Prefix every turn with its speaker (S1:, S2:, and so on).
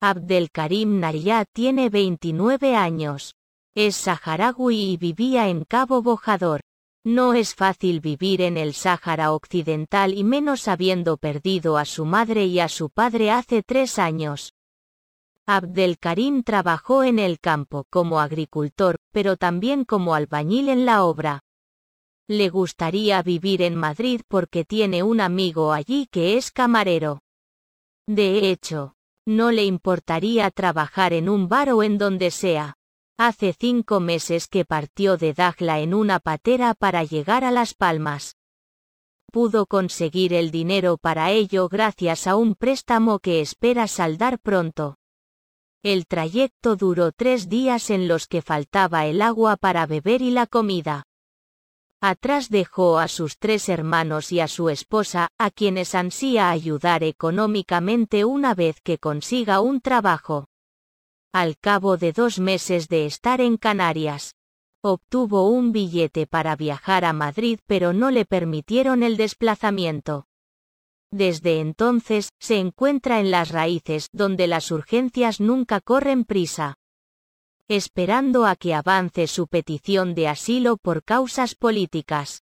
S1: Abdelkarim Nayat tiene 29 años. Es saharaui y vivía en Cabo Bojador. No es fácil vivir en el Sáhara Occidental y menos habiendo perdido a su madre y a su padre hace 3 años. Abdelkarim trabajó en el campo como agricultor, pero también como albañil en la obra. Le gustaría vivir en Madrid porque tiene un amigo allí que es camarero. De hecho, no le importaría trabajar en un bar o en donde sea. Hace 5 meses que partió de Dakhla en una patera para llegar a Las Palmas. Pudo conseguir el dinero para ello gracias a un préstamo que espera saldar pronto. El trayecto duró 3 días en los que faltaba el agua para beber y la comida. Atrás dejó a sus 3 hermanos y a su esposa, a quienes ansía ayudar económicamente una vez que consiga un trabajo. Al cabo de 2 meses de estar en Canarias, obtuvo un billete para viajar a Madrid, pero no le permitieron el desplazamiento. Desde entonces, se encuentra en Las Raíces, donde las urgencias nunca corren prisa, esperando a que avance su petición de asilo por causas políticas.